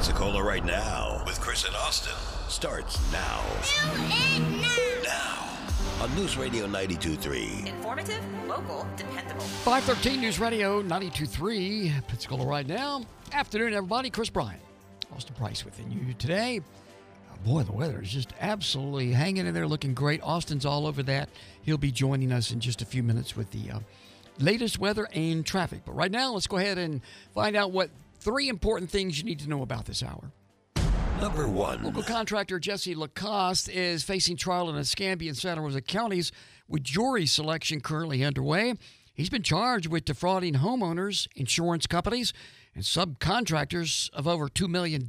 Pensacola right now with Chris and Austin starts now. Now on News Radio 92.3. Informative, local, dependable. 513 News Radio 92.3. Pensacola right now. Afternoon, everybody. Chris Bryant, Austin Price with you today. Boy, the weather is just absolutely hanging in there, looking great. Austin's all over that. He'll be joining us in just a few minutes with the latest weather and traffic. But right now, let's go ahead and find out what 3 important things you need to know about this hour. Number 1. Local contractor Jesse Lacoste is facing trial in Escambia and Santa Rosa counties with jury selection currently underway. He's been charged with defrauding homeowners, insurance companies, and subcontractors of over $2 million,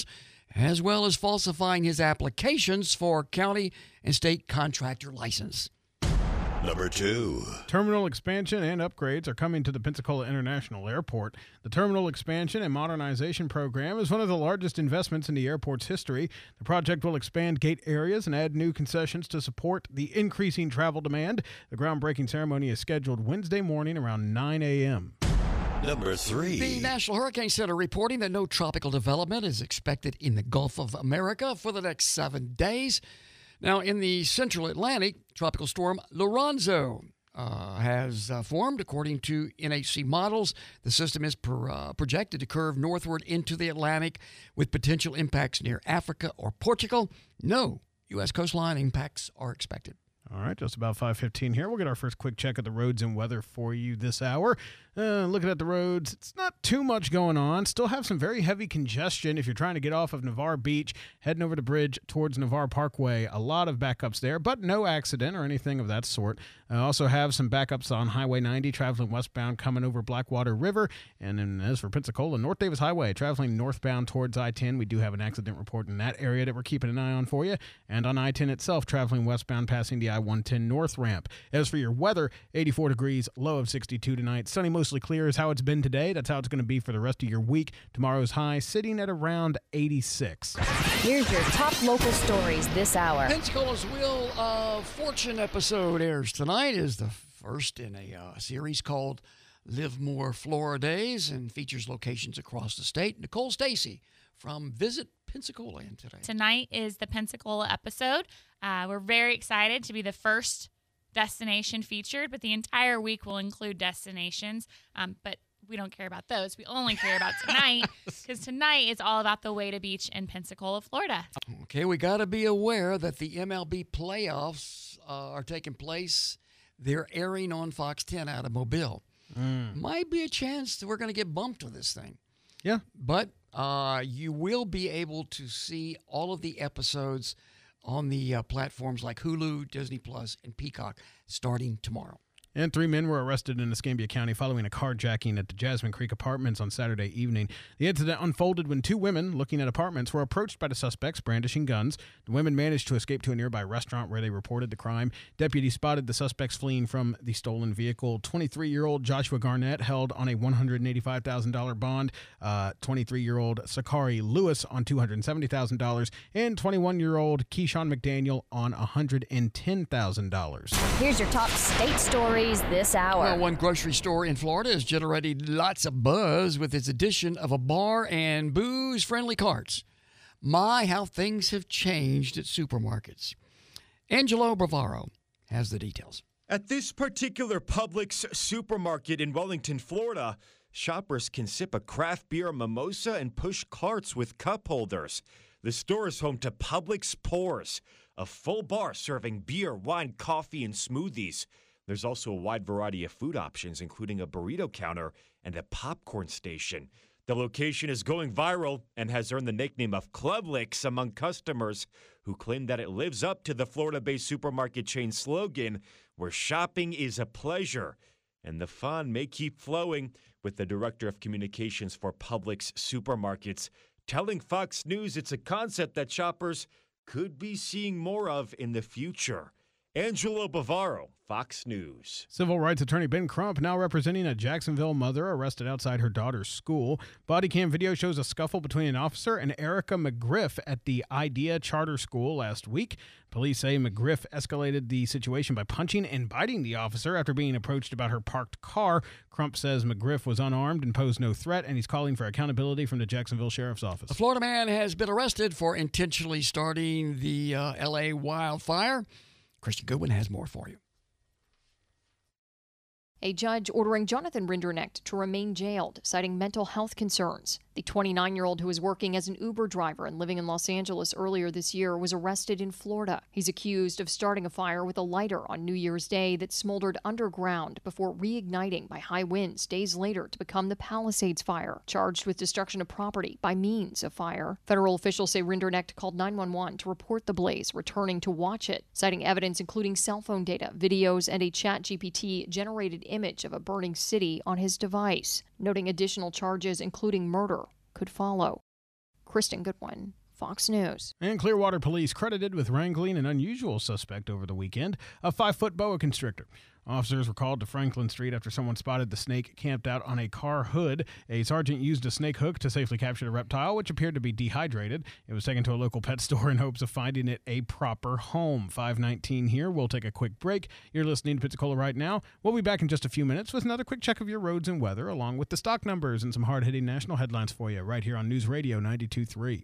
as well as falsifying his applications for county and state contractor license. Number 2. Terminal expansion and upgrades are coming to the Pensacola International Airport. The terminal expansion and modernization program is one of the largest investments in the airport's history. The project will expand gate areas and add new concessions to support the increasing travel demand. The groundbreaking ceremony is scheduled Wednesday morning around 9 a.m. Number 3. The National Hurricane Center reporting that no tropical development is expected in the Gulf of America for the next 7 days. Now, in the central Atlantic, tropical storm Lorenzo has formed. According to NHC models, the system is projected to curve northward into the Atlantic with potential impacts near Africa or Portugal. No U.S. coastline impacts are expected. All right, just about 5:15 here. We'll get our first quick check of the roads and weather for you this hour. Looking at the roads, it's not too much going on. Still have some very heavy congestion if you're trying to get off of Navarre Beach, heading over the bridge towards Navarre Parkway. A lot of backups there, but no accident or anything of that sort. Also have some backups on Highway 90, traveling westbound coming over Blackwater River. And then as for Pensacola, North Davis Highway, traveling northbound towards I-10. We do have an accident report in that area that we're keeping an eye on for you. And on I-10 itself, traveling westbound passing the I-110 North ramp. As for your weather, 84 degrees, low of 62 tonight. Sunny, mostly clear is how it's been today. That's how it's going to be for the rest of your week. Tomorrow's high sitting at around 86. Here's your top local stories this hour. Pensacola's Wheel of Fortune episode airs tonight. Is the first in a series called Live More Flora Days and features locations across the state. Nicole Stacy from Visit Pensacola in today. Tonight is the Pensacola episode. We're very excited to be the first destination featured, but the entire week will include destinations. But we don't care about those. We only care about tonight, because tonight is all about the Weta Beach in Pensacola, Florida. Okay, we got to be aware that the MLB playoffs are taking place. They're airing on Fox 10 out of Mobile. Might be a chance that we're going to get bumped with this thing. Yeah. But you will be able to see all of the episodes on the platforms like Hulu, Disney Plus, and Peacock starting tomorrow. And 3 men were arrested in Escambia County following a carjacking at the Jasmine Creek Apartments on Saturday evening. The incident unfolded when 2 women looking at apartments were approached by the suspects brandishing guns. The women managed to escape to a nearby restaurant where they reported the crime. Deputies spotted the suspects fleeing from the stolen vehicle. 23-year-old Joshua Garnett held on a $185,000 bond, 23-year-old Sakari Lewis on $270,000, and 21-year-old Keyshawn McDaniel on $110,000. Here's your top state stories this hour. Well, one grocery store in Florida has generated lots of buzz with its addition of a bar and booze-friendly carts. My, how things have changed at supermarkets. Angelo Bravaro has the details. At this particular Publix supermarket in Wellington, Florida, shoppers can sip a craft beer mimosa and push carts with cup holders. The store is home to Publix Pours, a full bar serving beer, wine, coffee, and smoothies. There's also a wide variety of food options, including a burrito counter and a popcorn station. The location is going viral and has earned the nickname of Clublix among customers who claim that it lives up to the Florida-based supermarket chain slogan, where shopping is a pleasure. And the fun may keep flowing, with the director of communications for Publix Supermarkets telling Fox News it's a concept that shoppers could be seeing more of in the future. Angelo Bavaro, Fox News. Civil rights attorney Ben Crump now representing a Jacksonville mother arrested outside her daughter's school. Body cam video shows a scuffle between an officer and Erica McGriff at the IDEA Charter School last week. Police say McGriff escalated the situation by punching and biting the officer after being approached about her parked car. Crump says McGriff was unarmed and posed no threat, and he's calling for accountability from the Jacksonville Sheriff's Office. A Florida man has been arrested for intentionally starting the L.A. wildfire. Christian Goodwin has more for you. A judge ordering Jonathan Rinderknecht to remain jailed, citing mental health concerns. The 29-year-old who was working as an Uber driver and living in Los Angeles earlier this year was arrested in Florida. He's accused of starting a fire with a lighter on New Year's Day that smoldered underground before reigniting by high winds days later to become the Palisades Fire, charged with destruction of property by means of fire. Federal officials say Rinderknecht called 911 to report the blaze, returning to watch it, citing evidence including cell phone data, videos, and a ChatGPT-generated image of a burning city on his device, noting additional charges including murder could follow. Kristen Goodwin, Fox News. And Clearwater police credited with wrangling an unusual suspect over the weekend, a 5-foot boa constrictor. Officers were called to Franklin Street after someone spotted the snake camped out on a car hood. A sergeant used a snake hook to safely capture the reptile, which appeared to be dehydrated. It was taken to a local pet store in hopes of finding it a proper home. 5:19 here. We'll take a quick break. You're listening to Pensacola Right Now. We'll be back in just a few minutes with another quick check of your roads and weather, along with the stock numbers and some hard-hitting national headlines for you right here on News Radio 92.3.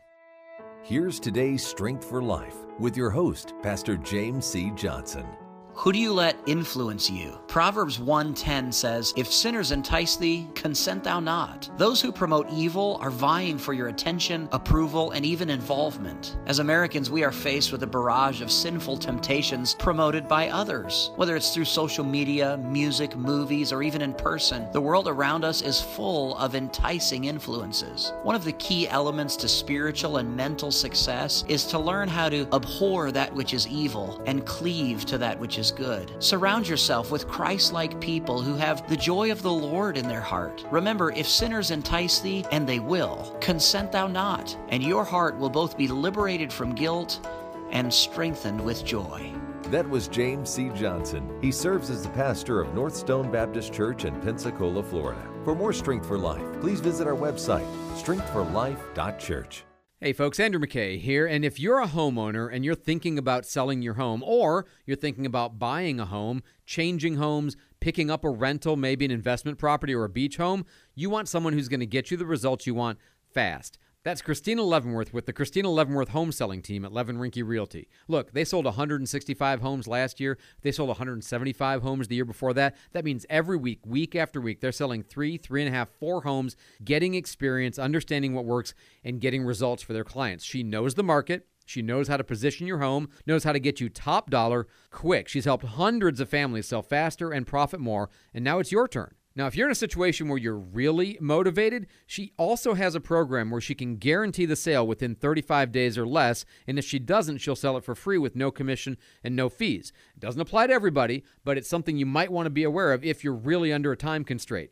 Here's today's Strength for Life with your host, Pastor James C. Johnson. Who do you let influence you? Proverbs 1:10 says, "If sinners entice thee, consent thou not." Those who promote evil are vying for your attention, approval, and even involvement. As Americans, we are faced with a barrage of sinful temptations promoted by others. Whether it's through social media, music, movies, or even in person, the world around us is full of enticing influences. One of the key elements to spiritual and mental success is to learn how to abhor that which is evil and cleave to that which is good. Surround yourself with Christ-like people who have the joy of the Lord in their heart. Remember, if sinners entice thee, and they will, consent thou not, and your heart will both be liberated from guilt and strengthened with joy. That was James C. Johnson. He serves as the pastor of North Stone Baptist Church in Pensacola, Florida. For more Strength for Life, please visit our website, strengthforlife.church. Hey folks, Andrew McKay here, and if you're a homeowner and you're thinking about selling your home, or you're thinking about buying a home, changing homes, picking up a rental, maybe an investment property or a beach home, you want someone who's going to get you the results you want fast. That's Christina Leavenworth with the Christina Leavenworth Home Selling Team at Levin Rinke Realty. Look, they sold 165 homes last year. They sold 175 homes the year before that. That means every week, week after week, they're selling 3.5, 4 homes, getting experience, understanding what works, and getting results for their clients. She knows the market. She knows how to position your home, knows how to get you top dollar quick. She's helped hundreds of families sell faster and profit more, and now it's your turn. Now, if you're in a situation where you're really motivated, she also has a program where she can guarantee the sale within 35 days or less, and if she doesn't, she'll sell it for free with no commission and no fees. It doesn't apply to everybody, but it's something you might want to be aware of if you're really under a time constraint.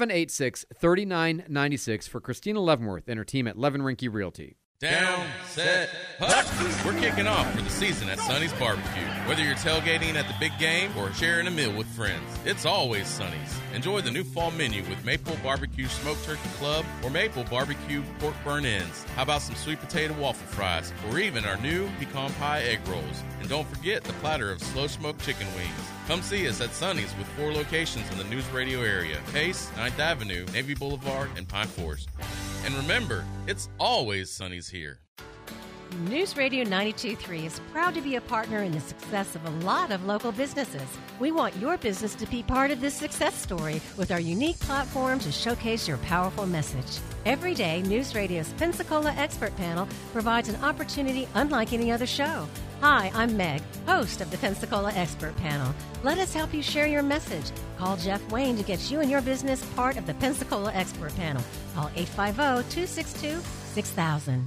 786-3996 for Christina Leavenworth and her team at Levin Rinke Realty. Down, set, hut. We're kicking off for the season at Sonny's Barbecue. Whether you're tailgating at the big game or sharing a meal with friends, it's always Sonny's. Enjoy the new fall menu with Maple Barbecue Smoked Turkey Club or Maple Barbecue Pork Burn-Ins. How about some sweet potato waffle fries or even our new pecan pie egg rolls? And don't forget the platter of slow-smoked chicken wings. Come see us at Sonny's with 4 locations in the News Radio area: Pace, 9th Avenue, Navy Boulevard, and Pine Forest. And remember, it's always Sonny's here. News Radio 92.3 is proud to be a partner in the success of a lot of local businesses. We want your business to be part of this success story with our unique platform to showcase your powerful message. Every day, News Radio's Pensacola Expert Panel provides an opportunity unlike any other show. Hi, I'm Meg, host of the Pensacola Expert Panel. Let us help you share your message. Call Jeff Wayne to get you and your business part of the Pensacola Expert Panel. Call 850-262-6000.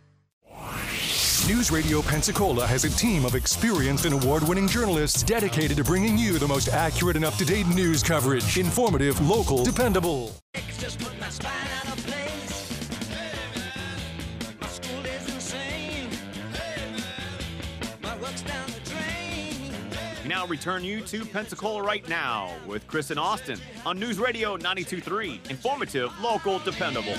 News Radio Pensacola has a team of experienced and award-winning journalists dedicated to bringing you the most accurate and up-to-date news coverage. Informative, local, dependable. Just put my spine out of place. My school is insane. My work's down the drain. We now return you to Pensacola Right Now with Chris and Austin on News Radio 92.3. Informative, local, dependable.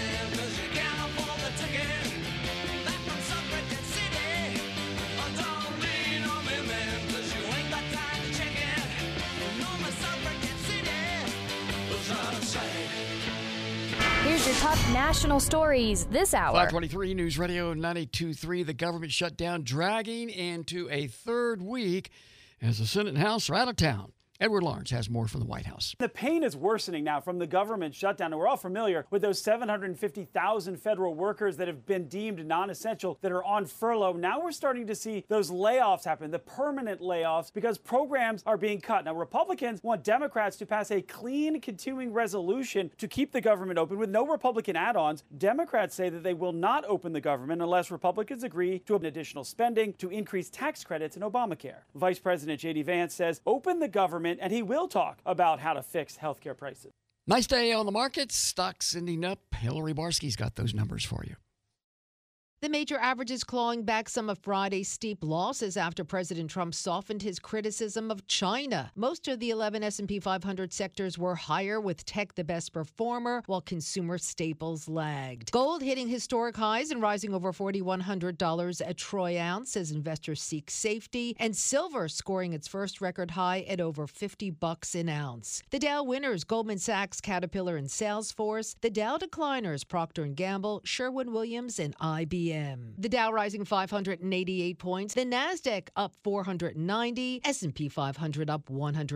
Here's your top national stories this hour. 523 News Radio 92.3. The government shutdown dragging into a third week as the Senate and House are out of town. Edward Lawrence has more from the White House. The pain is worsening now from the government shutdown, and we're all familiar with those 750,000 federal workers that have been deemed non-essential that are on furlough. Now we're starting to see those layoffs happen, the permanent layoffs, because programs are being cut. Now, Republicans want Democrats to pass a clean, continuing resolution to keep the government open with no Republican add-ons. Democrats say that they will not open the government unless Republicans agree to additional spending to increase tax credits in Obamacare. Vice President J.D. Vance says open the government, and he will talk about how to fix healthcare prices. Nice day on the markets. Stocks ending up. Hillary Barsky's got those numbers for you. The major averages clawing back some of Friday's steep losses after President Trump softened his criticism of China. Most of the 11 S&P 500 sectors were higher, with tech the best performer, while consumer staples lagged. Gold hitting historic highs and rising over $4,100 a troy ounce as investors seek safety, and silver scoring its first record high at over $50 an ounce. The Dow winners, Goldman Sachs, Caterpillar, and Salesforce. The Dow decliners, Procter & Gamble, Sherwin-Williams, and IBM. The Dow rising 588 points, the Nasdaq up 490, S&P 500 up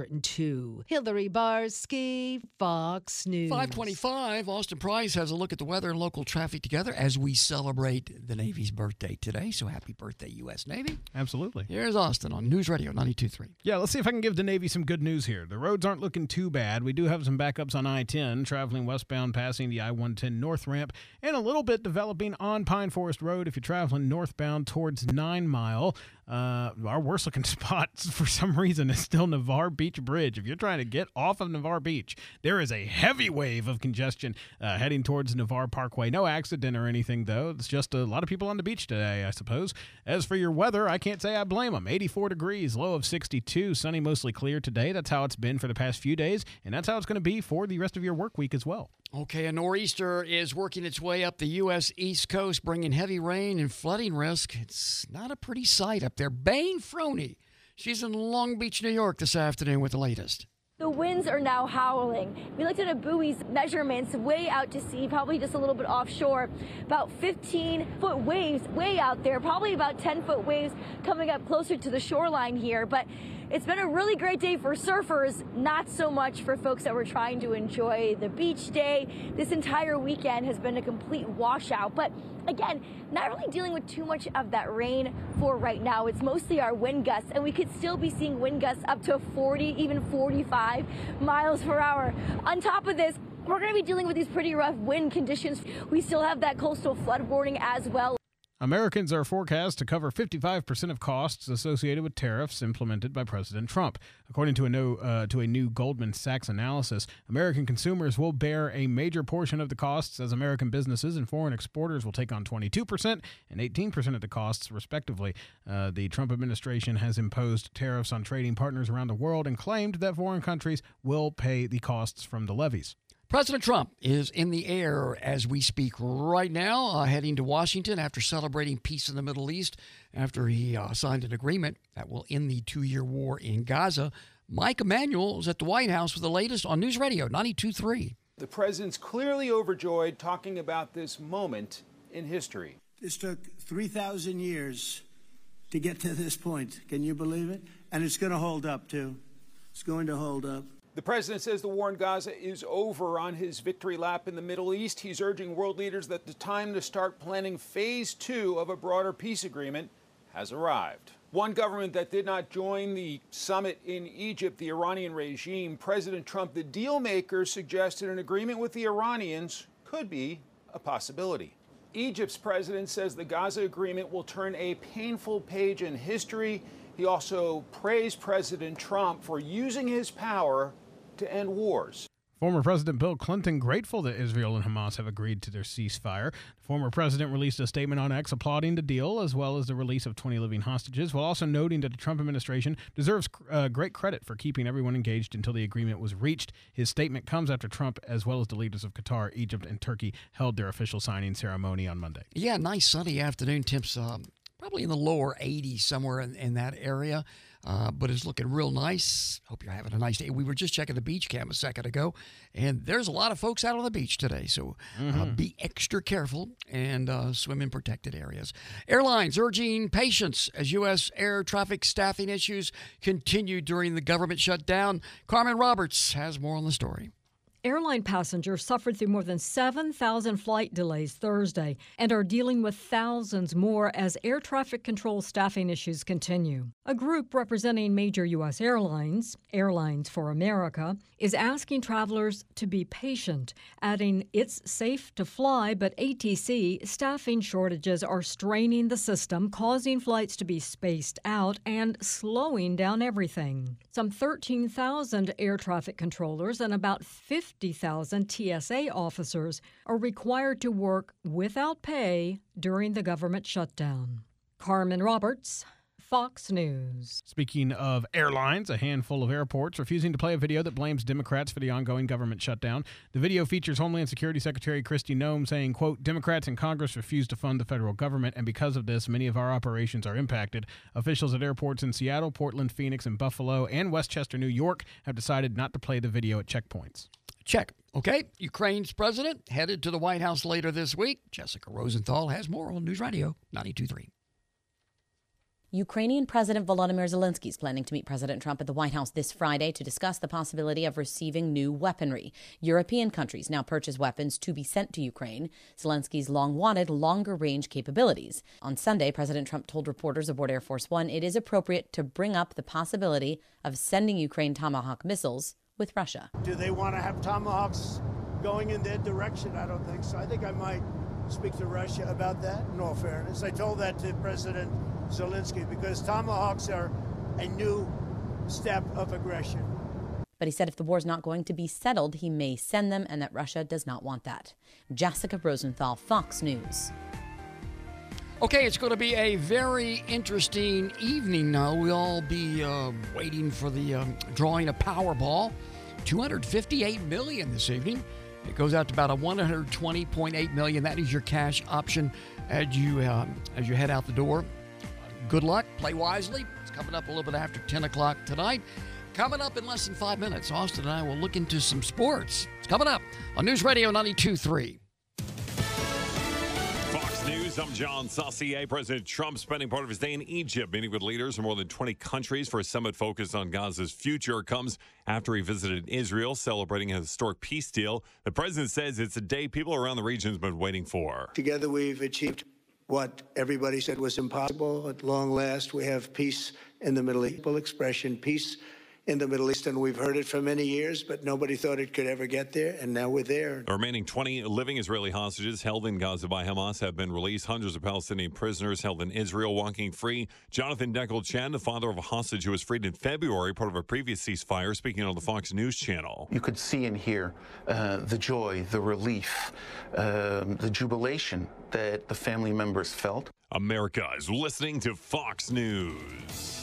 102. Hillary Barsky, Fox News. 525, Austin Price has a look at the weather and local traffic together as we celebrate the Navy's birthday today. So happy birthday, U.S. Navy. Absolutely. Here's Austin on News Radio 92.3. Yeah, let's see if I can give the Navy some good news here. The roads aren't looking too bad. We do have some backups on I-10, traveling westbound passing the I-110 North Ramp, and a little bit developing on Pine Forest Road if you're traveling northbound towards 9 Mile. Our worst looking spot for some reason is still Navarre Beach Bridge. If you're trying to get off of Navarre Beach, there is a heavy wave of congestion heading towards Navarre Parkway. No accident or anything, though. It's just a lot of people on the beach today, I suppose. As for your weather, I can't say I blame them. 84 degrees, low of 62, sunny, mostly clear today. That's how it's been for the past few days, and that's how it's going to be for the rest of your work week as well. Okay, a nor'easter is working its way up the U.S. East Coast, bringing heavy rain and flooding risk. It's not a pretty sight up there. Bain Froney, she's in Long Beach, New York this afternoon with the latest. The winds are now howling. We looked at a buoy's measurements way out to sea, probably just a little bit offshore. About 15-foot waves way out there, probably about 10-foot waves coming up closer to the shoreline here. But it's been a really great day for surfers, not so much for folks that were trying to enjoy the beach day. This entire weekend has been a complete washout. But again, not really dealing with too much of that rain for right now. It's mostly our wind gusts, and we could still be seeing wind gusts up to 40, even 45 miles per hour. On top of this, we're going to be dealing with these pretty rough wind conditions. We still have that coastal flood warning as well. Americans are forecast to cover 55% of costs associated with tariffs implemented by President Trump. According to a new Goldman Sachs analysis, American consumers will bear a major portion of the costs, as American businesses and foreign exporters will take on 22% and 18% of the costs, respectively. The Trump administration has imposed tariffs on trading partners around the world and claimed that foreign countries will pay the costs from the levies. President Trump is in the air as we speak right now, heading to Washington after celebrating peace in the Middle East after he signed an agreement that will end the 2-year war in Gaza. Mike Emanuel is at the White House with the latest on News Radio 92.3. The president's clearly overjoyed, talking about this moment in history. This took 3,000 years to get to this point. Can you believe it? And it's going to hold up, too. It's going to hold up. The president says the war in Gaza is over. On his victory lap in the Middle East, he's urging world leaders that the time to start planning phase 2 of a broader peace agreement has arrived. One government that did not join the summit in Egypt, the Iranian regime. President Trump, the deal maker, suggested an agreement with the Iranians could be a possibility. Egypt's president says the Gaza agreement will turn a painful page in history. He also praised President Trump for using his power to end wars. Former President Bill Clinton grateful that Israel and Hamas have agreed to their ceasefire. The former president released a statement on X applauding the deal, as well as the release of 20 living hostages, while also noting that the Trump administration deserves great credit for keeping everyone engaged until the agreement was reached. His statement comes after Trump, as well as the leaders of Qatar, Egypt, and Turkey, held their official signing ceremony on Monday. Yeah, nice sunny afternoon. Temps probably in the lower 80s, somewhere in that area. But it's looking real nice. Hope you're having a nice day. We were just checking the beach cam a second ago, and there's a lot of folks out on the beach today. So be extra careful and swim in protected areas. Airlines urging patience as U.S. air traffic staffing issues continue during the government shutdown. Carmen Roberts has more on the story. Airline passengers suffered through more than 7,000 flight delays Thursday and are dealing with thousands more as air traffic control staffing issues continue. A group representing major U.S. airlines, Airlines for America, is asking travelers to be patient, adding it's safe to fly, but ATC staffing shortages are straining the system, causing flights to be spaced out and slowing down everything. Some 13,000 air traffic controllers and about 50,000 TSA officers are required to work without pay during the government shutdown. Carmen Roberts, Fox News. Speaking of airlines, a handful of airports refusing to play a video that blames Democrats for the ongoing government shutdown. The video features Homeland Security Secretary Kristi Noem saying, quote, Democrats in Congress refuse to fund the federal government, and because of this, many of our operations are impacted. Officials at airports in Seattle, Portland, Phoenix, and Buffalo, and Westchester, New York, have decided not to play the video at checkpoints. Check. Okay, Ukraine's president headed to the White House later this week. Jessica Rosenthal has more on News Radio 92.3. Ukrainian President Volodymyr Zelensky is planning to meet President Trump at the White House this Friday to discuss the possibility of receiving new weaponry. European countries now purchase weapons to be sent to Ukraine. Zelensky's long-wanted longer-range capabilities. On Sunday, President Trump told reporters aboard Air Force One it is appropriate to bring up the possibility of sending Ukraine Tomahawk missiles with Russia. Do they want to have Tomahawks going in their direction? I don't think so. I think I might speak to Russia about that, in all fairness. I told that to President Zelensky because Tomahawks are a new step of aggression. But he said if the war is not going to be settled, he may send them and that Russia does not want that. Jessica Rosenthal, Fox News. Okay, it's going to be a very interesting evening now. We'll all be waiting for the drawing of Powerball. $258 million this evening. It goes out to about a $120.8 million. That is your cash option as you head out the door. Good luck. Play wisely. It's coming up a little bit after 10 o'clock tonight. Coming up in less than 5 minutes, Austin and I will look into some sports. It's coming up on News Radio 92.3. Fox News, I'm John Saucier. President Trump spending part of his day in Egypt, meeting with leaders from more than 20 countries for a summit focused on Gaza's future. Comes after he visited Israel, celebrating a historic peace deal. The president says it's a day people around the region have been waiting for. Together we've achieved what everybody said was impossible. At long last, we have peace in the Middle East. Expression, peace in the Middle East, and we've heard it for many years, but nobody thought it could ever get there, and now we're there. The remaining 20 living Israeli hostages held in Gaza by Hamas have been released. Hundreds of Palestinian prisoners held in Israel walking free. Jonathan Deckel-Chen, the father of a hostage who was freed in February, part of a previous ceasefire, speaking on the Fox News channel. You could see and hear the joy, the relief, the jubilation that the family members felt. America is listening to Fox News.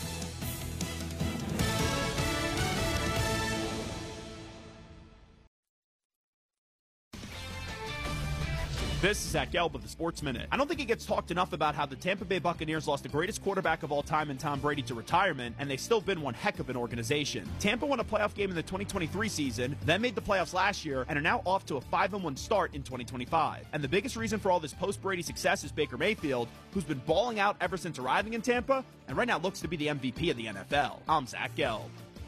This is Zach Gelb of the Sports Minute. I don't think it gets talked enough about how the Tampa Bay Buccaneers lost the greatest quarterback of all time in Tom Brady to retirement, and they've still been one heck of an organization. Tampa won a playoff game in the 2023 season, then made the playoffs last year, and are now off to a 5-1 start in 2025. And the biggest reason for all this post-Brady success is Baker Mayfield, who's been balling out ever since arriving in Tampa, and right now looks to be the MVP of the NFL. I'm Zach Gelb.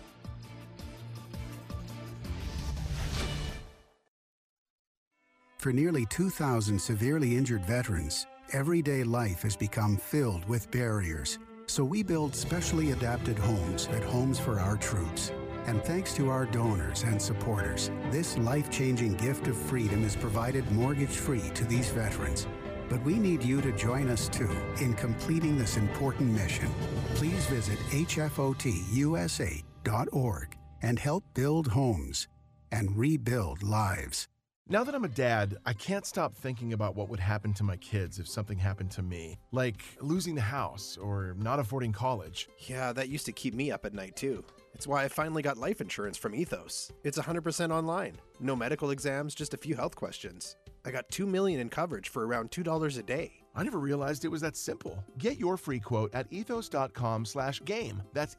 For nearly 2,000 severely injured veterans, everyday life has become filled with barriers. So we build specially adapted homes at Homes for Our Troops. And thanks to our donors and supporters, this life-changing gift of freedom is provided mortgage-free to these veterans. But we need you to join us too in completing this important mission. Please visit hfotusa.org and help build homes. and rebuild lives. Now that I'm a dad, I can't stop thinking about what would happen to my kids if something happened to me, like losing the house or not affording college. Yeah, that used to keep me up at night too. It's why I finally got life insurance from Ethos. It's 100% online. No medical exams, just a few health questions. I got $2 million in coverage for around $2 a day. I never realized it was that simple. Get your free quote at ethos.com/game. That's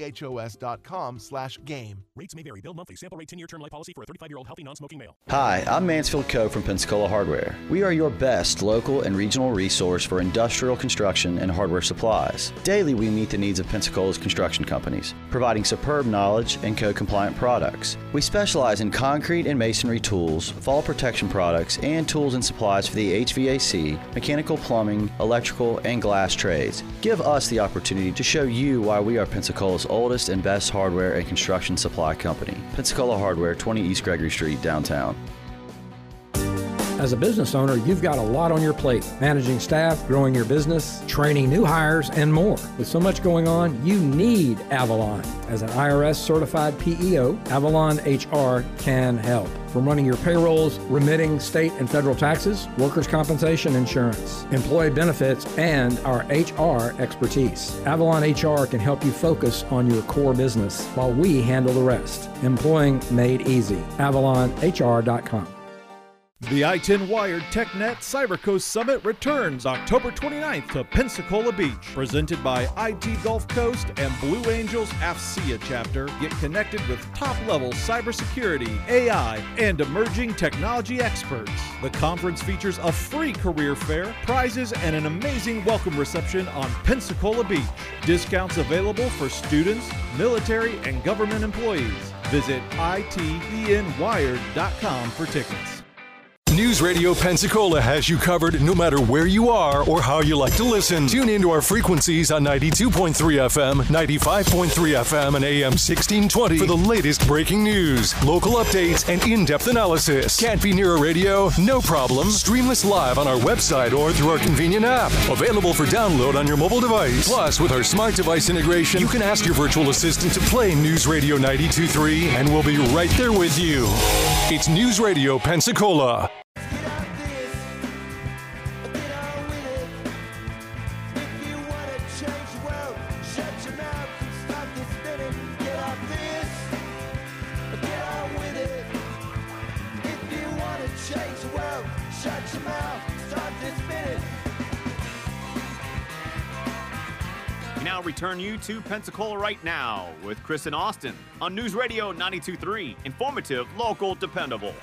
ethos.com/game. Rates may vary. Bill monthly. Sample rate 10-year term life policy for a 35-year-old healthy non-smoking male. Hi, I'm Mansfield Coe from Pensacola Hardware. We are your best local and regional resource for industrial construction and hardware supplies. Daily, we meet the needs of Pensacola's construction companies, providing superb knowledge and code-compliant products. We specialize in concrete and masonry tools, fall protection products, and tools and supplies for the HVAC, mechanical plumbing, electrical, and glass trades. Give us the opportunity to show you why we are Pensacola's oldest and best hardware and construction supply company. Pensacola Hardware, 20 East Gregory Street, downtown. As a business owner, you've got a lot on your plate. Managing staff, growing your business, training new hires, and more. With so much going on, you need Avalon. As an IRS-certified PEO, Avalon HR can help. From running your payrolls, remitting state and federal taxes, workers' compensation insurance, employee benefits, and our HR expertise. Avalon HR can help you focus on your core business while we handle the rest. Employing made easy. AvalonHR.com. The I-10 Wired TechNet CyberCoast Summit returns October 29th to Pensacola Beach. Presented by IT Gulf Coast and Blue Angels AFCEA chapter. Get connected with top-level cybersecurity, AI, and emerging technology experts. The conference features a free career fair, prizes, and an amazing welcome reception on Pensacola Beach. Discounts available for students, military, and government employees. Visit itenwired.com for tickets. News Radio Pensacola has you covered no matter where you are or how you like to listen. Tune into our frequencies on 92.3 FM, 95.3 FM, and AM 1620 for the latest breaking news, local updates, and in-depth analysis. Can't be near a radio? No problem. Stream us live on our website or through our convenient app. Available for download on your mobile device. Plus, with our smart device integration, you can ask your virtual assistant to play News Radio 92.3, and we'll be right there with you. It's News Radio Pensacola. Now return you to Pensacola Right Now with Chris and Austin on News Radio 92.3. Informative, local, dependable.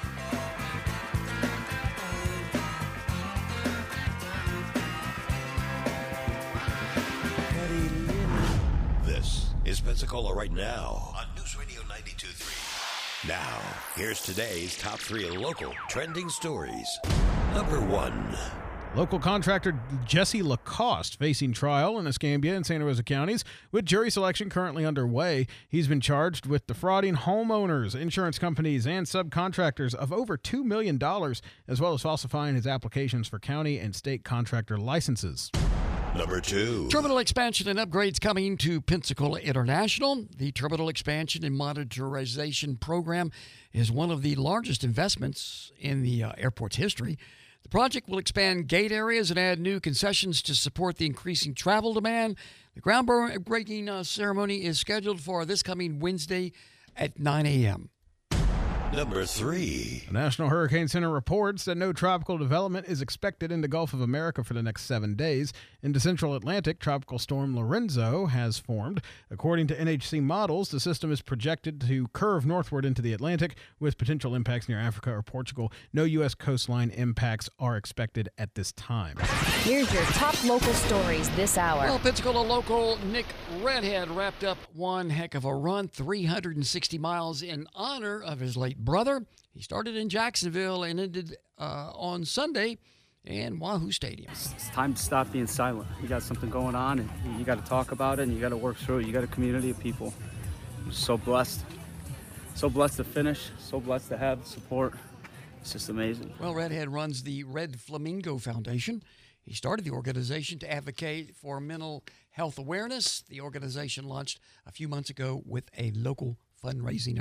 This is Pensacola Right Now on News Radio 92.3. Now, here's today's top 3 local trending stories. Number 1. Local contractor Jesse Lacoste facing trial in Escambia and Santa Rosa counties with jury selection currently underway. He's been charged with defrauding homeowners, insurance companies, and subcontractors of over $2 million, as well as falsifying his applications for county and state contractor licenses. Number 2. Terminal expansion and upgrades coming to Pensacola International. The terminal expansion and modernization program is one of the largest investments in the airport's history. The project will expand gate areas and add new concessions to support the increasing travel demand. The groundbreaking ceremony is scheduled for this coming Wednesday at 9 a.m. Number 3. The National Hurricane Center reports that no tropical development is expected in the Gulf of America for the next 7 days. In the central Atlantic, Tropical Storm Lorenzo has formed. According to NHC models, the system is projected to curve northward into the Atlantic with potential impacts near Africa or Portugal. No U.S. coastline impacts are expected at this time. Here's your top local stories this hour. Well, Pensacola local Nick Redhead wrapped up one heck of a run, 360 miles in honor of his late brother. He started in Jacksonville and ended on Sunday in Wahoo Stadium. It's time to stop being silent. You got something going on, and you got to talk about it, and you got to work through it. You got a community of people. I'm so blessed. So blessed to finish. So blessed to have the support. It's just amazing. Well, Redhead runs the Red Flamingo Foundation. He started the organization to advocate for mental health awareness. The organization launched a few months ago with a local fundraising event.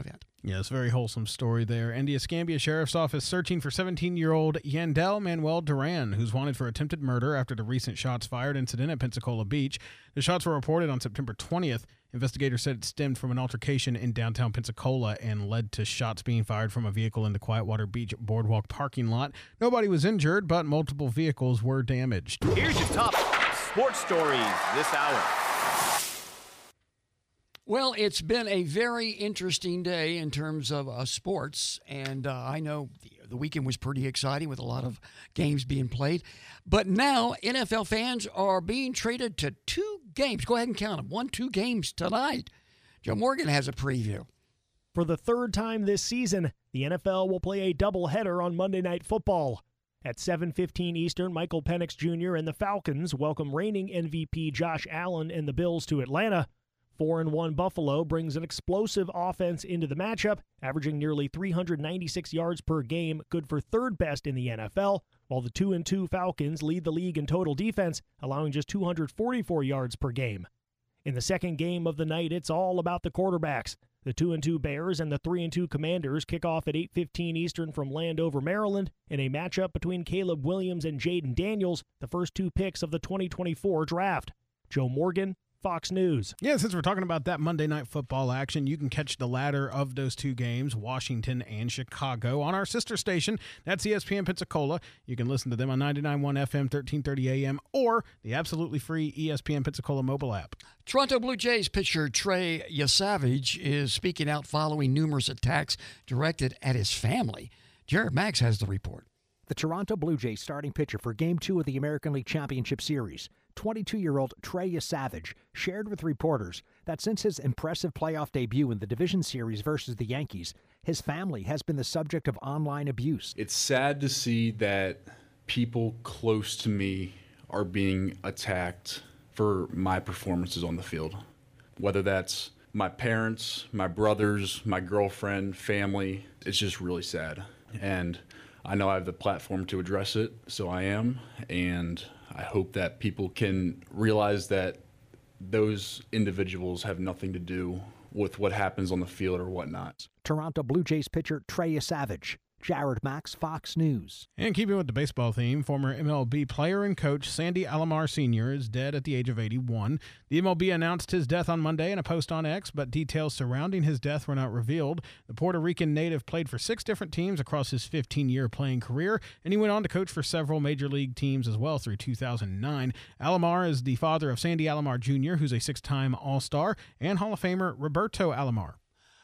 Yes, very wholesome story there. And the Escambia Sheriff's Office searching for 17-year-old Yandel Manuel Duran, who's wanted for attempted murder after the recent shots fired incident at Pensacola Beach. The shots were reported on September 20th. Investigators said it stemmed from an altercation in downtown Pensacola and led to shots being fired from a vehicle in the Quietwater Beach boardwalk parking lot. Nobody was injured, but multiple vehicles were damaged. Here's your top sports stories this hour. Well, it's been a very interesting day in terms of sports, and I know the weekend was pretty exciting with a lot of games being played. But now NFL fans are being treated to 2 games. Go ahead and count them. 2 games tonight. Joe Morgan has a preview. For the 3rd time this season, the NFL will play a doubleheader on Monday Night Football. At 7:15 Eastern, Michael Penix Jr. and the Falcons welcome reigning MVP Josh Allen and the Bills to Atlanta. 4-1 Buffalo brings an explosive offense into the matchup, averaging nearly 396 yards per game, good for 3rd best in the NFL, while the 2-2 Falcons lead the league in total defense, allowing just 244 yards per game. In the second game of the night, it's all about the quarterbacks. The 2-2 Bears and the 3-2 Commanders kick off at 8:15 Eastern from Landover, Maryland, in a matchup between Caleb Williams and Jaden Daniels, the first 2 picks of the 2024 draft. Joe Morgan, Fox News. Yeah, since we're talking about that Monday Night Football action, you can catch the latter of those 2 games, Washington and Chicago, on our sister station. That's ESPN Pensacola. You can listen to them on 99.1 FM, 1330 AM, or the absolutely free ESPN Pensacola mobile app. Toronto Blue Jays pitcher Trey Yesavage is speaking out following numerous attacks directed at his family. Jared Max has the report. The Toronto Blue Jays starting pitcher for Game 2 of the American League Championship Series, 22-year-old Trey Yesavage, shared with reporters that since his impressive playoff debut in the division series versus the Yankees, his family has been the subject of online abuse. It's sad to see that people close to me are being attacked for my performances on the field. Whether that's my parents, my brothers, my girlfriend, family, it's just really sad. And I know I have the platform to address it, so I am, and I hope that people can realize that those individuals have nothing to do with what happens on the field or whatnot. Toronto Blue Jays pitcher Trey Yesavage. Jared Max, Fox News. And keeping with the baseball theme, former MLB player and coach Sandy Alomar Sr. is dead at the age of 81. The MLB announced his death on Monday in a post on X, but details surrounding his death were not revealed. The Puerto Rican native played for 6 different teams across his 15-year playing career, and he went on to coach for several major league teams as well through 2009. Alomar is the father of Sandy Alomar Jr., who's a 6-time All-Star, and Hall of Famer Roberto Alomar.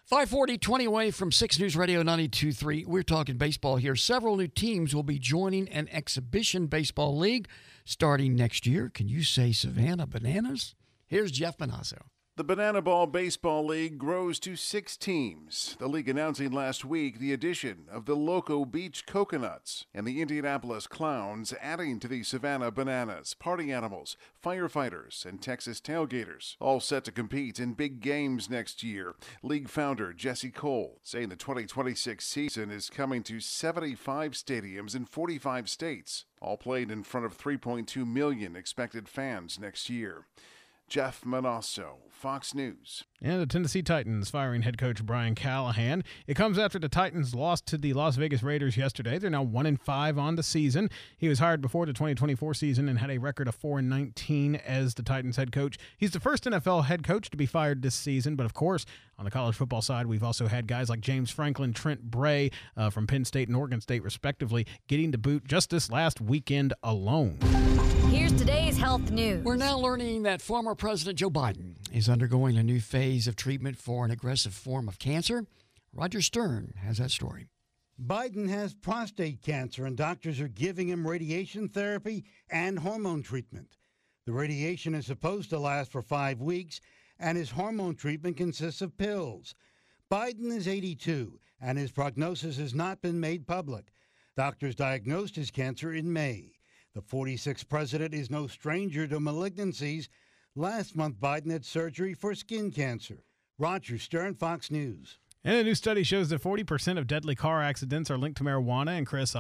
5:40, away from 6 News Radio 92.3. We're talking baseball here. Several new teams will be joining an exhibition baseball league starting next year. Can you say Savannah Bananas? Here's Jeff Manazzo. The Banana Ball Baseball League grows to 6 teams. The league announcing last week the addition of the Loco Beach Coconuts and the Indianapolis Clowns, adding to the Savannah Bananas, Party Animals, Firefighters, and Texas Tailgaters, all set to compete in big games next year. League founder Jesse Cole saying the 2026 season is coming to 75 stadiums in 45 states, all played in front of 3.2 million expected fans next year. Jeff Manasso, Fox News. And the Tennessee Titans firing head coach Brian Callahan. It comes after the Titans lost to the Las Vegas Raiders yesterday. They're now 1-5 on the season. He was hired before the 2024 season and had a record of 4-19 as the Titans head coach. He's the first NFL head coach to be fired this season, but of course, on the college football side, we've also had guys like James Franklin, Trent Bray from Penn State and Oregon State, respectively, getting the boot just this last weekend alone. Here's today's health news. We're now learning that former President Joe Biden is undergoing a new phase of treatment for an aggressive form of cancer. Roger Stern has that story. Biden has prostate cancer, and doctors are giving him radiation therapy and hormone treatment. The radiation is supposed to last for 5 weeks, and his hormone treatment consists of pills. Biden is 82, and his prognosis has not been made public. Doctors diagnosed his cancer in May. The 46th president is no stranger to malignancies. Last month, Biden had surgery for skin cancer. Roger Stern, Fox News. And a new study shows that 40% of deadly car accidents are linked to marijuana. And Chris, I'll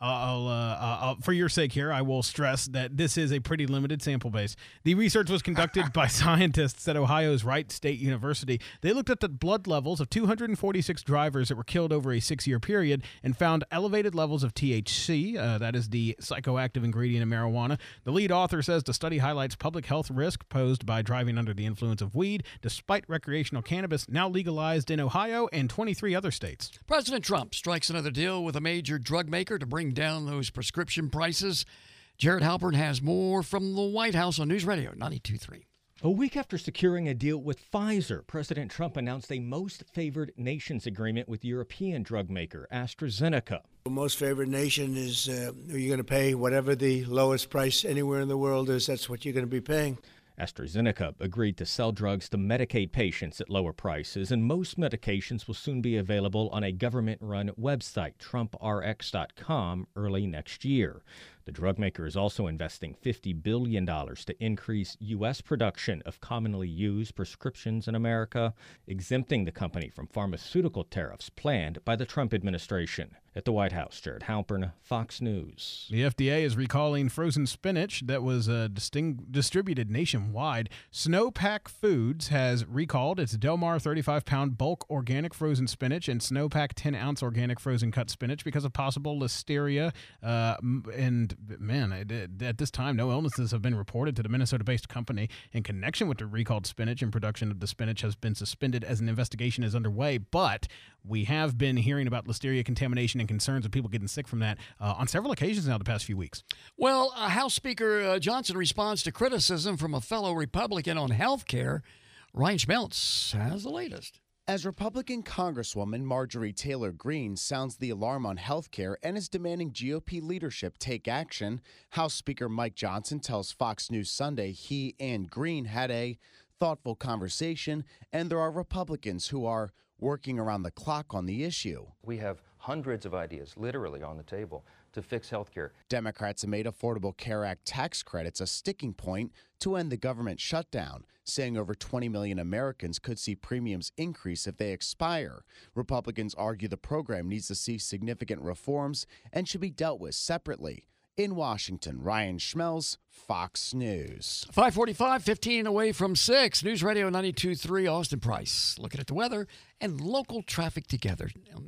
for your sake here, I will stress that this is a pretty limited sample base. The research was conducted by scientists at Ohio's Wright State University. They looked at the blood levels of 246 drivers that were killed over a 6-year period and found elevated levels of THC, that is the psychoactive ingredient in marijuana. The lead author says the study highlights public health risk posed by driving under the influence of weed, despite recreational cannabis now legalized in Ohio and 23 other states. President Trump strikes another deal with a major drug maker to bring down those prescription prices. Jared Halpern has more from the White House on News Radio 92.3. A week after securing a deal with Pfizer, President Trump announced a most favored nations agreement with European drug maker AstraZeneca. The most favored nation is you're going to pay whatever the lowest price anywhere in the world is. That's what you're going to be paying. AstraZeneca agreed to sell drugs to Medicaid patients at lower prices, and most medications will soon be available on a government-run website, TrumpRx.com, early next year. The drug maker is also investing $50 billion to increase U.S. production of commonly used prescriptions in America, exempting the company from pharmaceutical tariffs planned by the Trump administration. At the White House, Jared Halpern, Fox News. The FDA is recalling frozen spinach that was distributed nationwide. Snowpack Foods has recalled its Del Mar 35-pound bulk organic frozen spinach and Snowpack 10-ounce organic frozen cut spinach because of possible listeria. At this time, no illnesses have been reported to the Minnesota-based company in connection with the recalled spinach, and production of the spinach has been suspended as an investigation is underway. But we have been hearing about listeria contamination and concerns of people getting sick from that on several occasions now the past few weeks. Well, House Speaker Johnson responds to criticism from a fellow Republican on health care. Ryan Schmeltz has the latest. As Republican Congresswoman Marjorie Taylor Greene sounds the alarm on health care and is demanding GOP leadership take action, House Speaker Mike Johnson tells Fox News Sunday he and Greene had a thoughtful conversation, and there are Republicans who are working around the clock on the issue. We have hundreds of ideas literally on the table to fix health care. Democrats have made Affordable Care Act tax credits a sticking point to end the government shutdown, saying over 20 million Americans could see premiums increase if they expire. Republicans argue the program needs to see significant reforms and should be dealt with separately. In Washington, Ryan Schmelz, Fox News. 5:45, 15 away from 6. News Radio 92.3, Austin Price. Looking at the weather and local traffic together.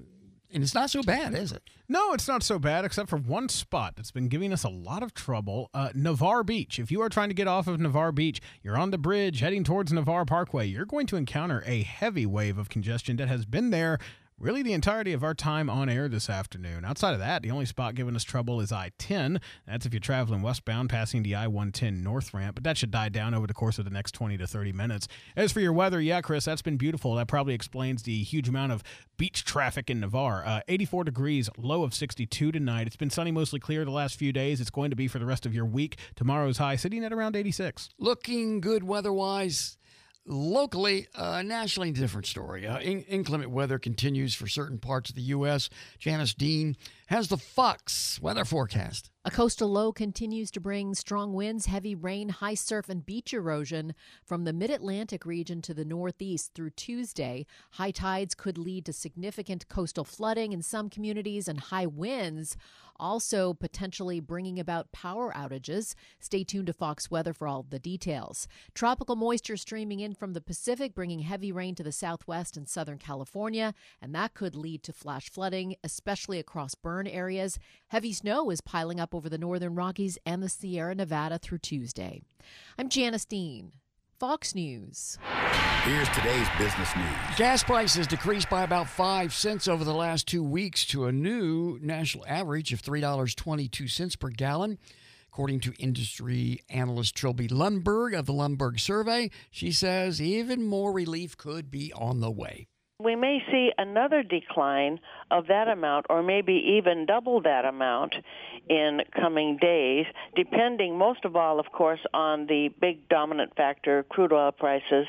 And it's not so bad, is it? No, it's not so bad, except for one spot that's been giving us a lot of trouble. Navarre Beach. If you are trying to get off of Navarre Beach, you're on the bridge heading towards Navarre Parkway, you're going to encounter a heavy wave of congestion that has been there really the entirety of our time on air this afternoon. Outside of that, the only spot giving us trouble is I-10. That's if you're traveling westbound, passing the I-110 north ramp, but that should die down over the course of the next 20 to 30 minutes. As for your weather, yeah, Chris, that's been beautiful. That probably explains the huge amount of beach traffic in Navarre. 84 degrees, low of 62 tonight. It's been sunny, mostly clear the last few days. It's going to be for the rest of your week. Tomorrow's high sitting at around 86. Looking good weather-wise. Locally, nationally, different story. Inclement weather continues for certain parts of the U.S. Janice Dean has the Fox weather forecast. A coastal low continues to bring strong winds, heavy rain, high surf, and beach erosion from the mid-Atlantic region to the northeast through Tuesday. High tides could lead to significant coastal flooding in some communities and high winds, also potentially bringing about power outages. Stay tuned to Fox Weather for all of the details. Tropical moisture streaming in from the Pacific, bringing heavy rain to the southwest and southern California, and that could lead to flash flooding, especially across burn areas. Heavy snow is piling up over the northern Rockies and the Sierra Nevada through Tuesday. I'm Janice Dean, Fox News. Here's today's business news. Gas prices decreased by about 5 cents over the last 2 weeks to a new national average of $3.22 per gallon. According to industry analyst Trilby Lundberg of the Lundberg Survey, she says even more relief could be on the way. We may see another decline of that amount, or maybe even double that amount in coming days, depending most of all, of course, on the big dominant factor, crude oil prices.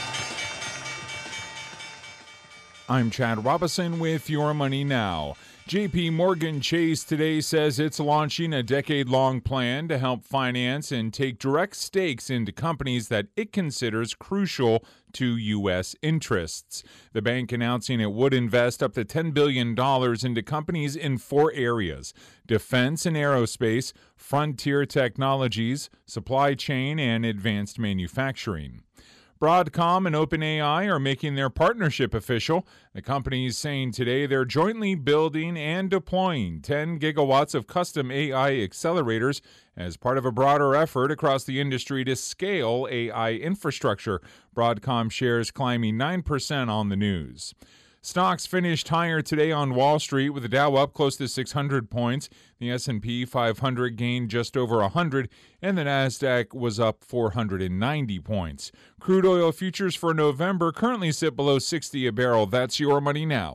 I'm Chad Robison with Your Money Now. J.P. Morgan Chase today says it's launching a decade-long plan to help finance and take direct stakes into companies that it considers crucial to U.S. interests. The bank announcing it would invest up to $10 billion into companies in 4 areas: defense and aerospace, frontier technologies, supply chain, and advanced manufacturing. Broadcom and OpenAI are making their partnership official. The company is saying today they're jointly building and deploying 10 gigawatts of custom AI accelerators as part of a broader effort across the industry to scale AI infrastructure. Broadcom shares climbing 9% on the news. Stocks finished higher today on Wall Street, with the Dow up close to 600 points. The S&P 500 gained just over 100, and the Nasdaq was up 490 points. Crude oil futures for November currently sit below $60 a barrel. That's your money now.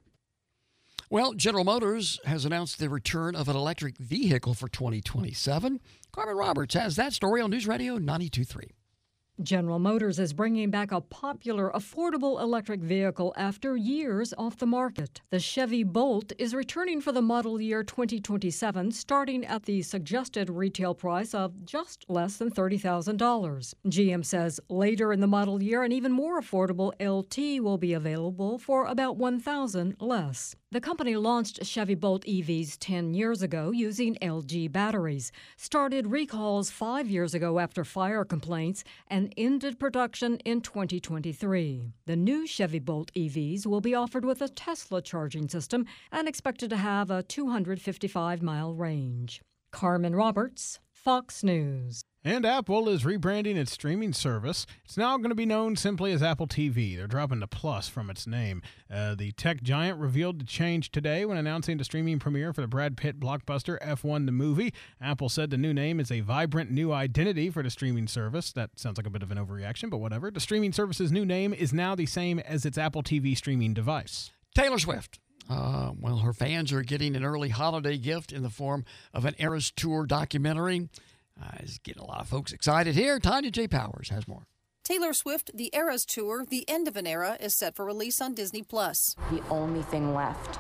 Well, General Motors has announced the return of an electric vehicle for 2027. Carmen Roberts has that story on News Radio 92.3. General Motors is bringing back a popular, affordable electric vehicle after years off the market. The Chevy Bolt is returning for the model year 2027, starting at the suggested retail price of just less than $30,000. GM says later in the model year, an even more affordable LT will be available for about $1,000 less. The company launched Chevy Bolt EVs 10 years ago using LG batteries, started recalls 5 years ago after fire complaints, and ended production in 2023. The new Chevy Bolt EVs will be offered with a Tesla charging system and expected to have a 255-mile range. Carmen Roberts, Fox News. And Apple is rebranding its streaming service. It's now going to be known simply as Apple TV. They're dropping the plus from its name. The tech giant revealed the change today when announcing the streaming premiere for the Brad Pitt blockbuster F1 the Movie. Apple said the new name is a vibrant new identity for the streaming service. That sounds like a bit of an overreaction, but whatever. The streaming service's new name is now the same as its Apple TV streaming device. Taylor Swift. Her fans are getting an early holiday gift in the form of an Eras Tour documentary. It's getting a lot of folks excited here. Tanya J. Powers has more. Taylor Swift, The Eras Tour, The End of an Era, is set for release on Disney+. The only thing left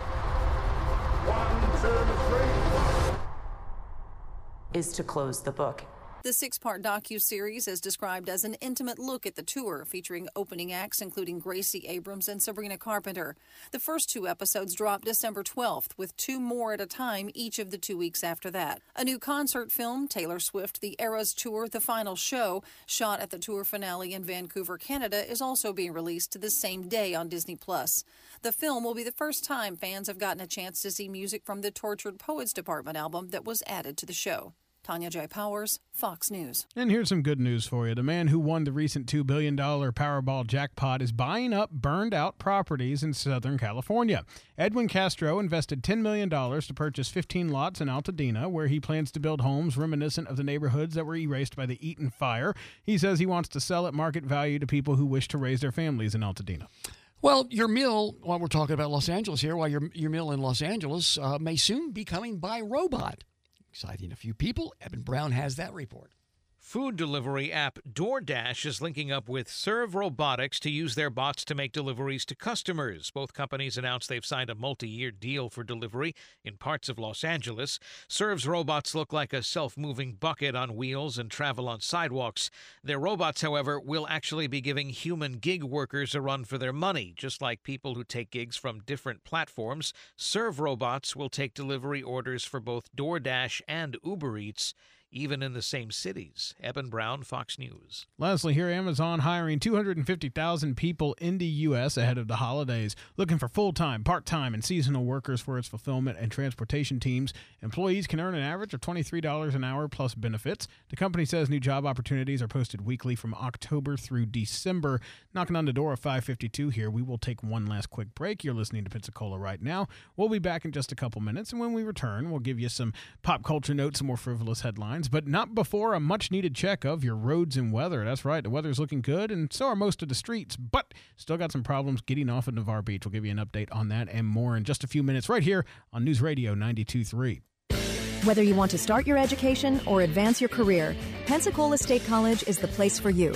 is to close the book. The 6-part docuseries is described as an intimate look at the tour, featuring opening acts including Gracie Abrams and Sabrina Carpenter. The first 2 episodes dropped December 12th, with 2 more at a time each of the 2 weeks after that. A new concert film, Taylor Swift, The Eras Tour, The Final Show, shot at the tour finale in Vancouver, Canada, is also being released the same day on Disney+. The film will be the first time fans have gotten a chance to see music from the Tortured Poets Department album that was added to the show. Tanya J. Powers, Fox News. And here's some good news for you. The man who won the recent $2 billion Powerball jackpot is buying up burned-out properties in Southern California. Edwin Castro invested $10 million to purchase 15 lots in Altadena, where he plans to build homes reminiscent of the neighborhoods that were erased by the Eaton fire. He says he wants to sell at market value to people who wish to raise their families in Altadena. Well, your mill, while we're talking about Los Angeles here, your mill in Los Angeles may soon be coming by robot. Exciting a few people. Eben Brown has that report. Food delivery app DoorDash is linking up with Serve Robotics to use their bots to make deliveries to customers. Both companies announced they've signed a multi-year deal for delivery in parts of Los Angeles. Serve's robots look like a self-moving bucket on wheels and travel on sidewalks. Their robots, however, will actually be giving human gig workers a run for their money. Just like people who take gigs from different platforms, Serve robots will take delivery orders for both DoorDash and Uber Eats, even in the same cities. Eben Brown, Fox News. Lastly, here, Amazon hiring 250,000 people in the U.S. ahead of the holidays, looking for full-time, part-time, and seasonal workers for its fulfillment and transportation teams. Employees can earn an average of $23 an hour plus benefits. The company says new job opportunities are posted weekly from October through December. Knocking on the door of 552 here. We will take one last quick break. You're listening to Pensacola right now. We'll be back in just a couple minutes, and when we return, we'll give you some pop culture notes, some more frivolous headlines, but not before a much-needed check of your roads and weather. That's right, the weather's looking good, and so are most of the streets, but still got some problems getting off of Navarre Beach. We'll give you an update on that and more in just a few minutes right here on News Radio 92.3. Whether you want to start your education or advance your career, Pensacola State College is the place for you.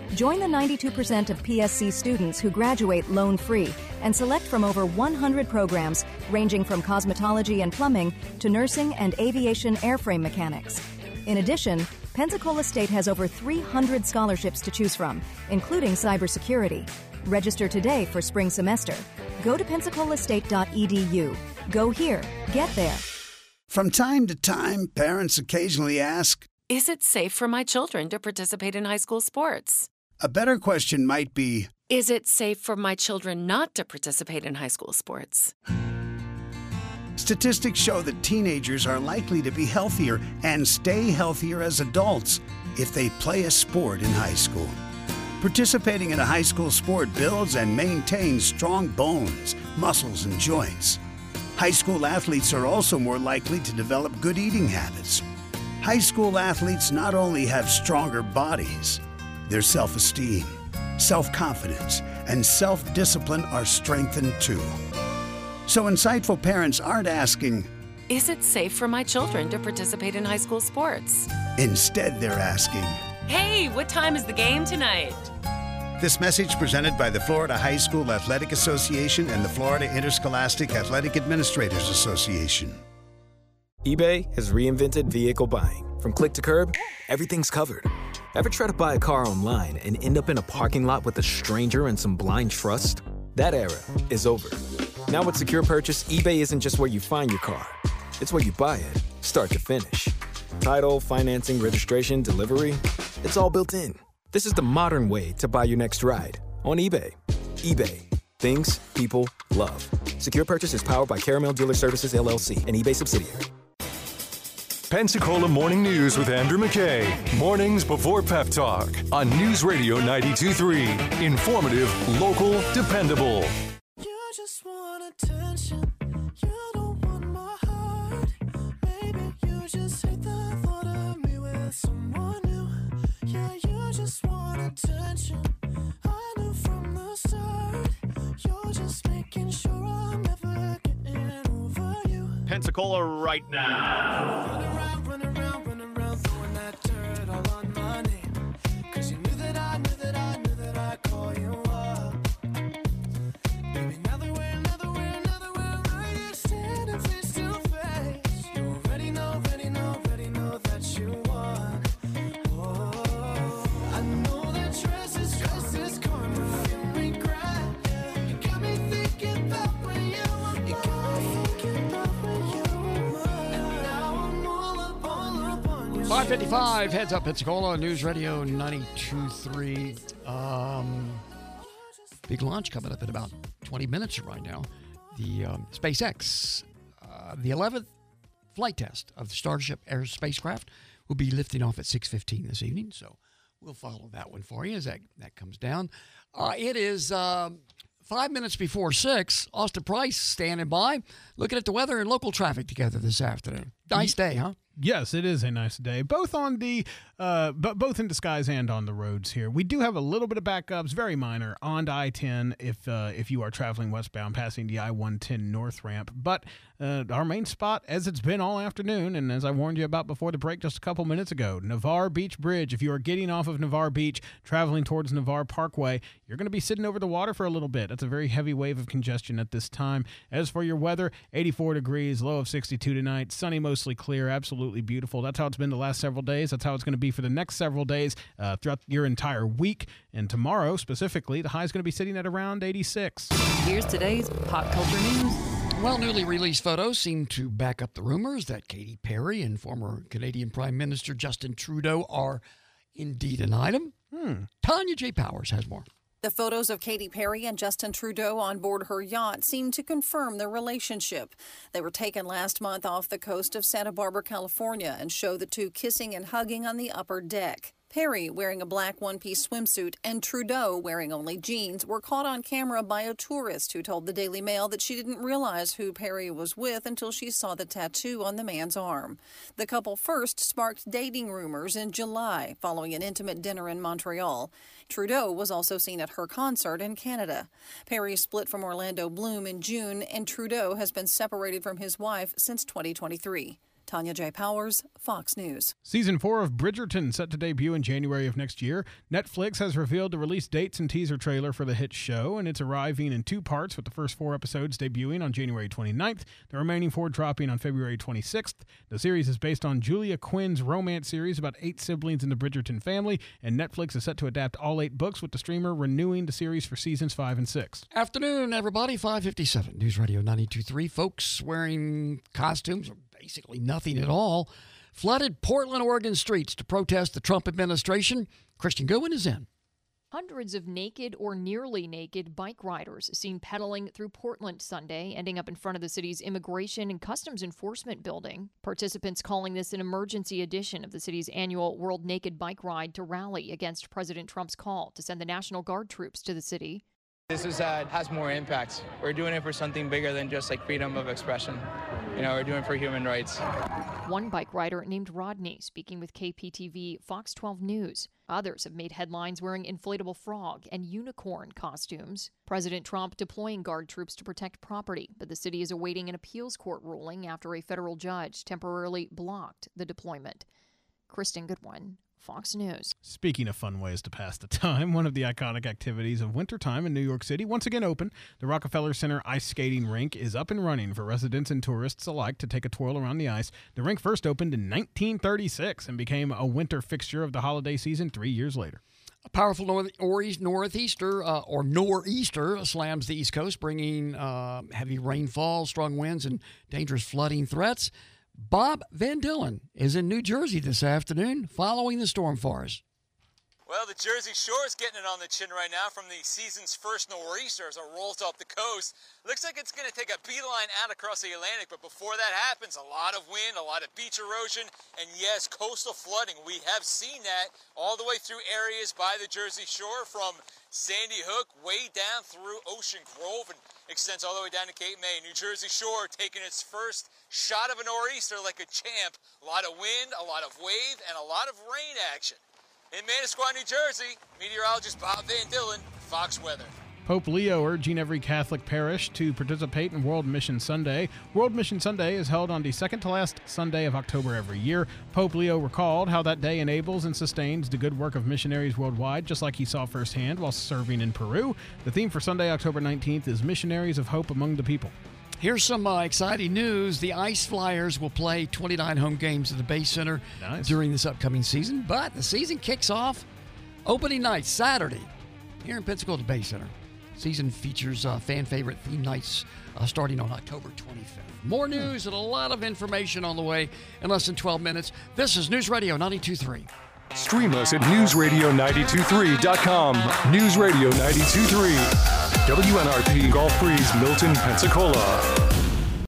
Join the 92% of PSC students who graduate loan-free and select from over 100 programs ranging from cosmetology and plumbing to nursing and aviation airframe mechanics. In addition, Pensacola State has over 300 scholarships to choose from, including cybersecurity. Register today for spring semester. Go to PensacolaState.edu. Go here. Get there. From time to time, parents occasionally ask, is it safe for my children to participate in high school sports? A better question might be, is it safe for my children not to participate in high school sports? Statistics show that teenagers are likely to be healthier and stay healthier as adults if they play a sport in high school. Participating in a high school sport builds and maintains strong bones, muscles, and joints. High school athletes are also more likely to develop good eating habits. High school athletes not only have stronger bodies, their self-esteem, self-confidence, and self-discipline are strengthened too. So insightful parents aren't asking, is it safe for my children to participate in high school sports? Instead, they're asking, hey, what time is the game tonight? This message presented by the Florida High School Athletic Association and the Florida Interscholastic Athletic Administrators Association. eBay has reinvented vehicle buying. From click to curb, everything's covered. Ever try to buy a car online and end up in a parking lot with a stranger and some blind trust? That era is over. Now with Secure Purchase, eBay isn't just where you find your car. It's where you buy it, start to finish. Title, financing, registration, delivery, it's all built in. This is the modern way to buy your next ride on eBay. eBay. Things people love. Secure Purchase is powered by Caramel Dealer Services, LLC, an eBay subsidiary. Pensacola Morning News with Andrew McKay. Mornings before Pep Talk on News Radio 92.3. Informative, local, dependable. You just want attention. You don't want my heart. Maybe you just hate the thought of me with someone new. Yeah, you just want attention. I knew from the start. You're just making sure I'm never getting over you. Pensacola right now. Run around, throwing that dirt all on my name. 'Cause you knew that I'd call you up. Baby, now that we're right here standing face to face. You already know that you won. Oh, I know that stress is karma and regret. You got me thinking about when you were mine. You got me thinking about when you were mine. And now I'm all up on you. 5:55, Heads Up Pensacola, News Radio 92.3. Big launch coming up in about 20 minutes right now. The SpaceX, the 11th flight test of the Starship Air spacecraft will be lifting off at 6:15 this evening. So we'll follow that one for you as that comes down. It is 5 minutes before 6. Austin Price standing by, looking at the weather and local traffic together this afternoon. Nice day, huh? Yes, it is a nice day, both on the, both in the skies and on the roads here. We do have a little bit of backups, very minor, on I-10 if you are traveling westbound, passing the I-110 north ramp. But our main spot, as it's been all afternoon, and as I warned you about before the break just a couple minutes ago, Navarre Beach Bridge. If you are getting off of Navarre Beach, traveling towards Navarre Parkway, you're going to be sitting over the water for a little bit. That's a very heavy wave of congestion at this time. As for your weather, 84 degrees, low of 62 tonight, sunny, mostly clear, absolutely beautiful. That's how it's been the last several days. That's how it's going to be for the next several days throughout your entire week. And tomorrow, specifically, the high is going to be sitting at around 86. Here's today's pop culture news. Well, newly released photos seem to back up the rumors that Katy Perry and former Canadian Prime Minister Justin Trudeau are indeed an item. Tanya J. Powers has more. The photos of Katy Perry and Justin Trudeau on board her yacht seem to confirm their relationship. They were taken last month off the coast of Santa Barbara, California, and show the two kissing and hugging on the upper deck. Perry, wearing a black one-piece swimsuit, and Trudeau, wearing only jeans, were caught on camera by a tourist who told the Daily Mail that she didn't realize who Perry was with until she saw the tattoo on the man's arm. The couple first sparked dating rumors in July, following an intimate dinner in Montreal. Trudeau was also seen at her concert in Canada. Perry split from Orlando Bloom in June, and Trudeau has been separated from his wife since 2023. Tanya J. Powers, Fox News. Season 4 of Bridgerton set to debut in January of next year. Netflix has revealed the release dates and teaser trailer for the hit show, and it's arriving in 2 parts, with the first 4 episodes debuting on January 29th, the remaining 4 dropping on February 26th. The series is based on Julia Quinn's romance series about 8 siblings in the Bridgerton family, and Netflix is set to adapt all 8 books, with the streamer renewing the series for seasons 5 and 6. Afternoon, everybody. 5:57 News Radio 92.3. Folks wearing costumes, or basically nothing at all, flooded Portland, Oregon streets to protest the Trump administration. Christian Goodwin is in. Hundreds of naked or nearly naked bike riders seen pedaling through Portland Sunday, ending up in front of the city's Immigration and Customs Enforcement building. Participants calling this an emergency edition of the city's annual World Naked Bike Ride to rally against President Trump's call to send the National Guard troops to the city. This has more impact. We're doing it for something bigger than just like freedom of expression. We're doing it for human rights. One bike rider named Rodney speaking with KPTV Fox 12 News. Others have made headlines wearing inflatable frog and unicorn costumes. President Trump deploying Guard troops to protect property, but the city is awaiting an appeals court ruling after a federal judge temporarily blocked the deployment. Kristen Goodwin, Fox News. Speaking of fun ways to pass the time, one of the iconic activities of wintertime in New York City once again open. The Rockefeller Center ice skating rink is up and running for residents and tourists alike to take a twirl around the ice. The rink first opened in 1936 and became a winter fixture of the holiday season 3 years later. A powerful nor'easter slams the East Coast, bringing heavy rainfall, strong winds, and dangerous flooding threats. Bob Van Dillen is in New Jersey this afternoon following the storm for us. Well, the Jersey Shore is getting it on the chin right now from the season's first nor'easter as it rolls off the coast. Looks like it's going to take a beeline out across the Atlantic, but before that happens, a lot of wind, a lot of beach erosion, and yes, coastal flooding. We have seen that all the way through areas by the Jersey Shore from Sandy Hook way down through Ocean Grove and extends all the way down to Cape May. New Jersey Shore taking its first shot of a nor'easter like a champ. A lot of wind, a lot of wave, and a lot of rain action. In Manasquan, New Jersey, meteorologist Bob Van Dillen, Fox Weather. Pope Leo urging every Catholic parish to participate in World Mission Sunday. World Mission Sunday is held on the second to last Sunday of October every year. Pope Leo recalled how that day enables and sustains the good work of missionaries worldwide, just like he saw firsthand while serving in Peru. The theme for Sunday, October 19th, is Missionaries of Hope Among the People. Here's some exciting news. The Ice Flyers will play 29 home games at the Bay Center during this upcoming season, but the season kicks off opening night, Saturday, here in Pensacola at the Bay Center. Season features fan favorite theme nights starting on October 25th. More news and a lot of information on the way in less than 12 minutes. This is News Radio 92.3. Stream us at newsradio923.com. News Radio 92.3. WNRP Gulf Breeze, Milton, Pensacola.